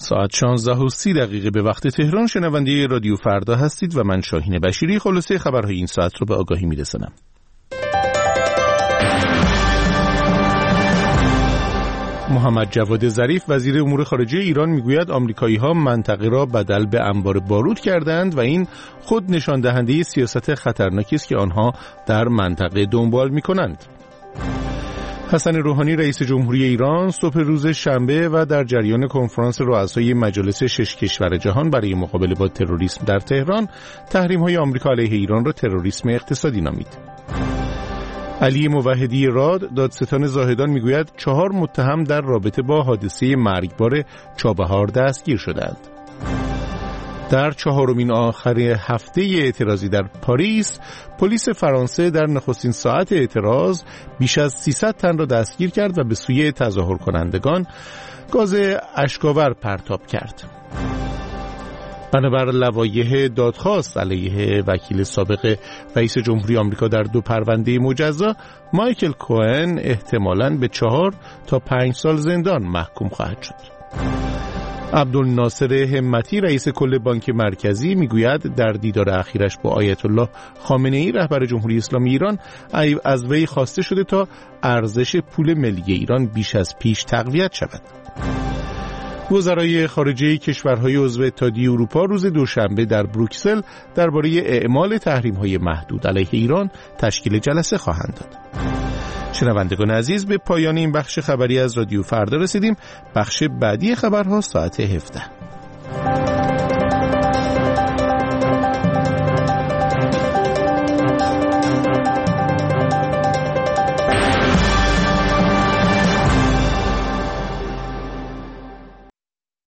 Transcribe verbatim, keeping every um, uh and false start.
ساعت شانزده و سی دقیقه به وقت تهران. شنونده رادیو فردا هستید و من شاهین بشیری خلاصه خبرهای این ساعت رو به آگاهی میرسونم. محمد جواد ظریف وزیر امور خارجه ایران میگوید آمریکایی‌ها منطقه را بدل به انبار بارود کردند و این خود نشان دهنده سیاست خطرناکی است که آنها در منطقه دنبال می‌کنند. حسن روحانی رئیس جمهوری ایران صبح روز شنبه و در جریان کنفرانس رؤسای مجالس شش کشور جهان برای مقابله با تروریسم در تهران تحریم‌های آمریکا علیه ایران را تروریسم اقتصادی نامید. علی موحدی راد دادستان زاهدان میگوید چهار متهم در رابطه با حادثه مرگبار چابهار دستگیر شدند. در چهارمین آخر هفته اعتراضی در پاریس، پلیس فرانسه در نخستین ساعت اعتراض بیش از سیصد تن را دستگیر کرد و به سوی تظاهر کنندگان گاز اشک‌آور پرتاب کرد. بنابر لوایح دادخواست علیه وکیل سابق رئیس جمهوری آمریکا در دو پرونده مجزا، مایکل کوهن احتمالاً به چهار تا پنج سال زندان محکوم خواهد شد. عبدالناصر همتی رئیس کل بانک مرکزی میگوید در دیدار اخیرش با آیت الله خامنه‌ای رهبر جمهوری اسلامی ایران از وی خواسته شده تا ارزش پول ملی ایران بیش از پیش تقویت شود. وزرای خارجه کشورهای عضو اتحادیه اروپا روز دوشنبه در بروکسل درباره اعمال تحریم‌های محدود علیه ایران تشکیل جلسه خواهند داد. شنوندگان عزیز، به پایان این بخش خبری از رادیو فردا رسیدیم. بخش بعدی خبرها ساعت هفده.